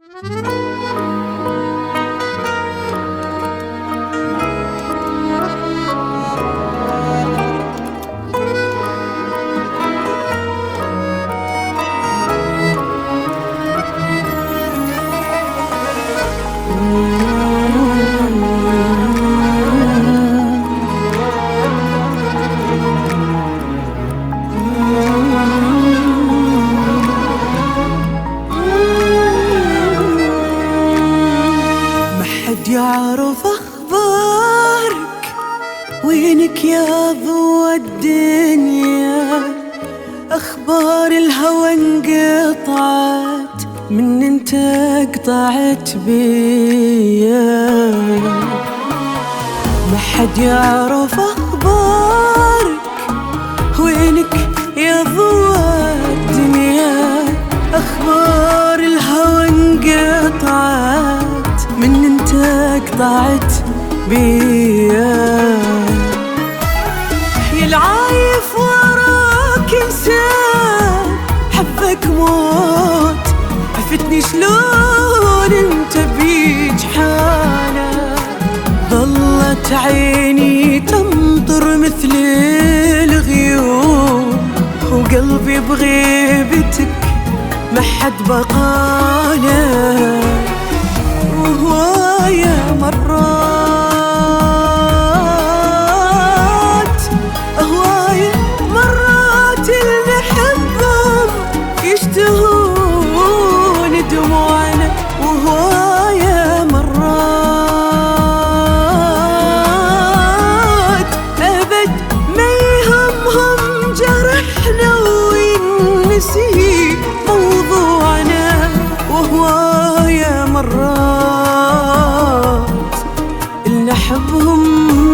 يعرف أخبارك، وينك يا ضوى الدنيا؟ أخبار الهوى انقطعت من انت قطعت بيا. ما حد يعرف أخبارك، وينك يا ضوى الدنيا؟ أخبار الهوى انقطعت من انت قطعت بيا. يا العايف وراك انسان حبك موت، عفتني شلون انت بجحانه. ظلت عيني تمطر مثل الغيوم، وقلبي بغيبتك ما حد بقاله. وهواية مرات اللي نحبهم يشتهون دموعنا. وهواية مرات أبد ما يهمهم جرحنا وينسي موضوعنا. وهواية مرات اللي نحبهم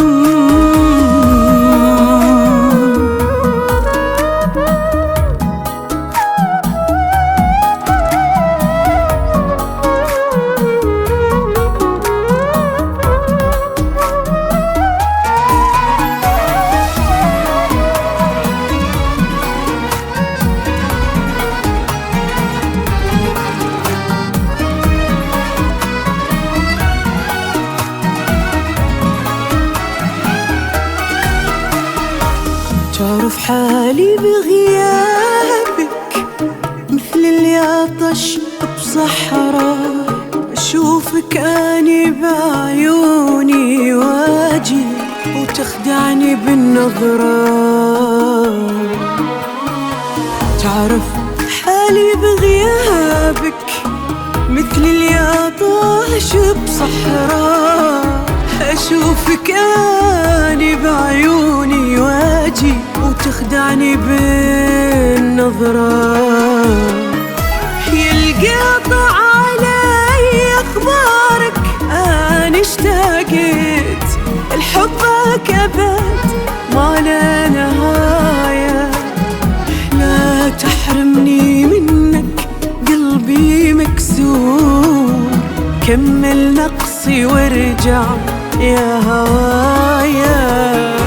تعرف حالي بغيابك مثل اللي عطش بصحراء. أشوفك أني بعيوني واجي وتخدعني بالنظرة. تعرف حالي بغيابك مثل اللي عطش بصحراء. أشوفك أني بعيوني واجي وتخدعني بالنظرة. يلقطع علي أخبارك أنا اشتاقت لحبك أبد ما لا نهاية. لا تحرمني منك قلبي مكسور، كمل نقصي وارجع يا هوايا.